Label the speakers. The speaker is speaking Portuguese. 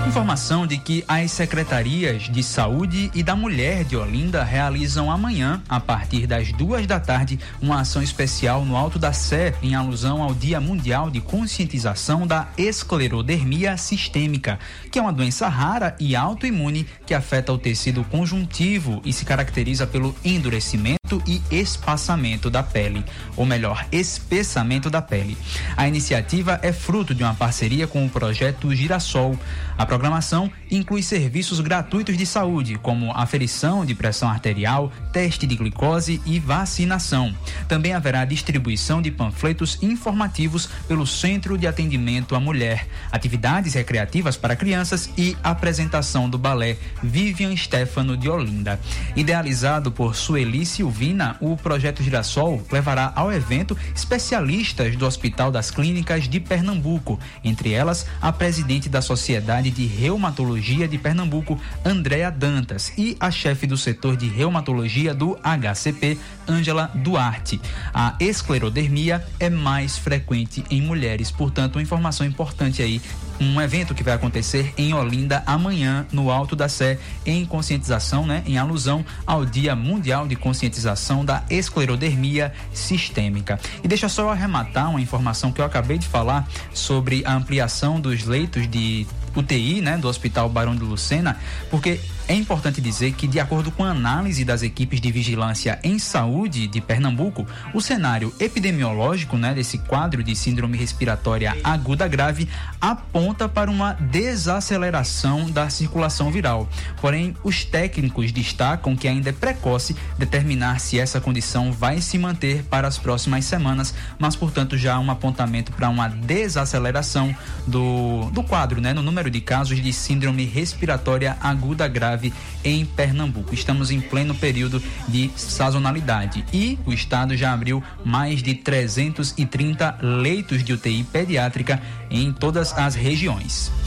Speaker 1: Informação de que as secretarias de saúde e da mulher de Olinda realizam amanhã, a partir das 14h, uma ação especial no Alto da Sé, em alusão ao Dia Mundial de Conscientização da Esclerodermia Sistêmica, que é uma doença rara e autoimune que afeta o tecido conjuntivo e se caracteriza pelo endurecimento e espaçamento da pele, ou melhor, espessamento da pele. A iniciativa é fruto de uma parceria com o projeto Girassol. A programação inclui serviços gratuitos de saúde, como aferição de pressão arterial, teste de glicose e vacinação. Também haverá distribuição de panfletos informativos pelo Centro de Atendimento à Mulher, atividades recreativas para crianças e apresentação do balé Vivian Stefano de Olinda. Idealizado por Sueli Silvina, o projeto Girassol levará ao evento especialistas do Hospital das Clínicas de Pernambuco, entre elas a presidente da Sociedade de Reumatologia de Pernambuco, Andréa Dantas, e a chefe do setor de reumatologia do HCP, Ângela Duarte. A esclerodermia é mais frequente em mulheres, portanto, uma informação importante aí. Um evento que vai acontecer em Olinda amanhã, no Alto da Sé, em conscientização, em alusão ao Dia Mundial de Conscientização da Esclerodermia Sistêmica. E deixa só eu arrematar uma informação que eu acabei de falar sobre a ampliação dos leitos de UTI, do Hospital Barão de Lucena, porque é importante dizer que, de acordo com a análise das equipes de vigilância em saúde de Pernambuco, o cenário epidemiológico, desse quadro de síndrome respiratória aguda grave aponta para uma desaceleração da circulação viral. Porém, os técnicos destacam que ainda é precoce determinar se essa condição vai se manter para as próximas semanas, mas, portanto, já há um apontamento para uma desaceleração do quadro, no número de casos de síndrome respiratória aguda grave em Pernambuco. Estamos em pleno período de sazonalidade e o estado já abriu mais de 330 leitos de UTI pediátrica em todas as regiões.